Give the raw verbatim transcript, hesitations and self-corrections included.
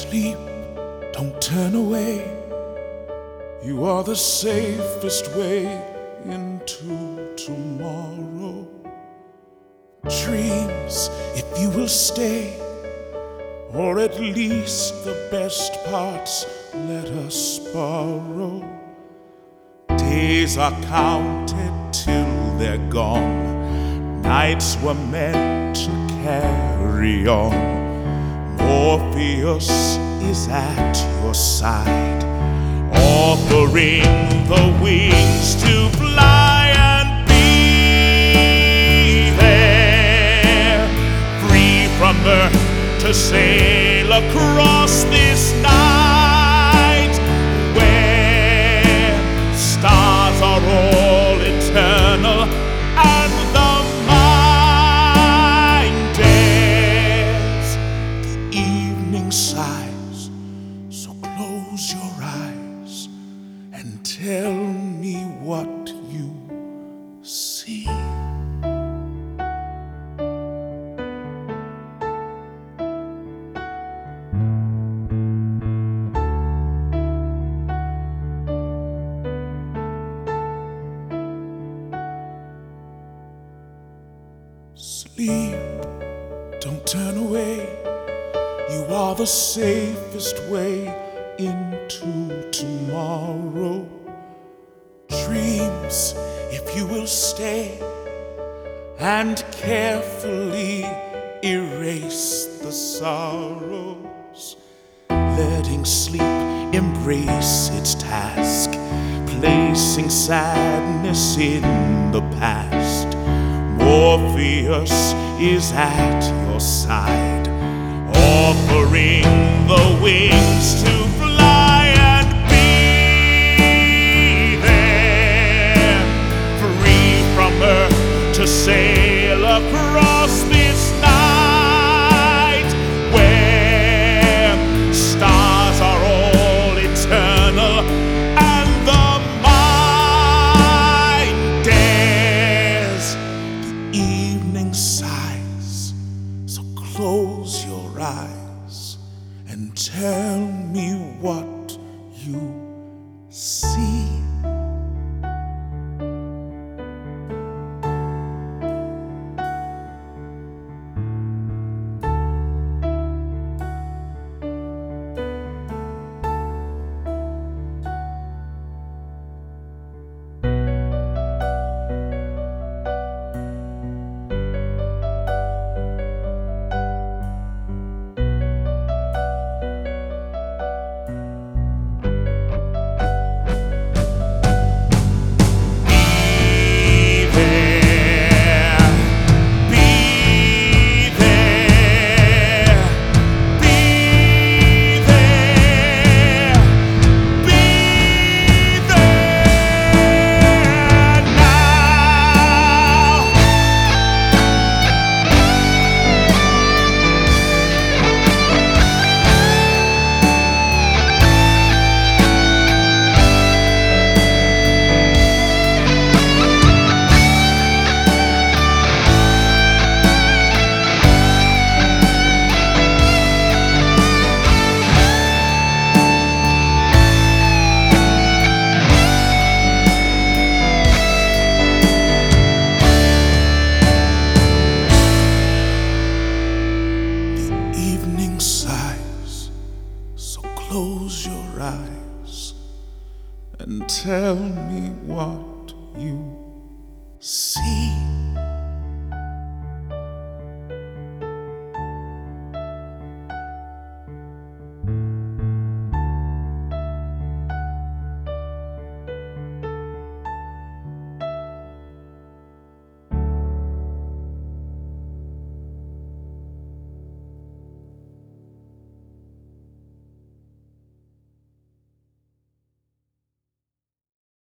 Sleep, don't turn away. You are the safest way into tomorrow. Dreams, if you will stay, or at least the best parts let us borrow. Days are counted till they're gone. Nights were meant to carry on. Morpheus is at your side, offering the wings to fly and be there, free from earth to sail across this night, where stars are all eternal and the mind dares. The evening sighs, so close your eyes and tell me what you see. Sleep, don't turn away. You are the safest way into tomorrow. Dreams, if you will stay and carefully erase the sorrows, letting sleep embrace its task, placing sadness in the past. Morpheus is at your side, offering the wings to fly and be there, free from earth to sail across this night, where stars are all eternal and the mind dares. Evening sighs, so close your eyes and tell me what you see. Close your eyes and tell me what you see.